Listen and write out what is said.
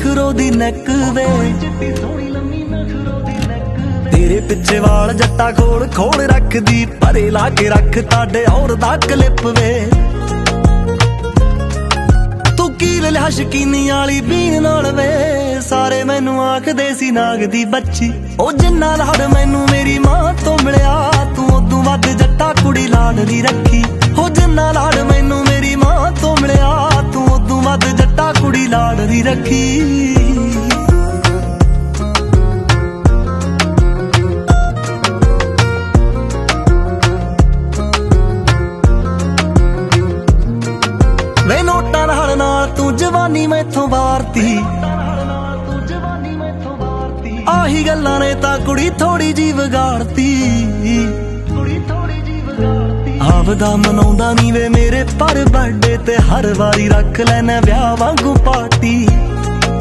ਨਖਰੋ ਦੀ neck ਵੇ तेरे पिछे वाल जट्टा खोल खोल रख दी परे ला के रख ताडे और दा क्लिप वे तू कील लिया शकीनी वाली बीन नाल वे सारे मैनू आखदे सी नाग दी बच्ची ओ जिन्ना लाड मैनू मेरी मां तो मिलिया तू उदों वध जट्टा कुड़ी लाडली रखी ओ जिन्ना लाड मैनू मेरी मां तो मिलिया तू उदों वध जट्टा कुड़ी लाडली रखी वे नोटां नाल तू जवानी मैथों वारती आही गल्लां ने तां कुड़ी थोड़ी जी विगाड़ती आपदा मनाउंदा नी वे मेरे पर बर्थडे ते हर वारी रख लैना ब्याह वांगू पार्टी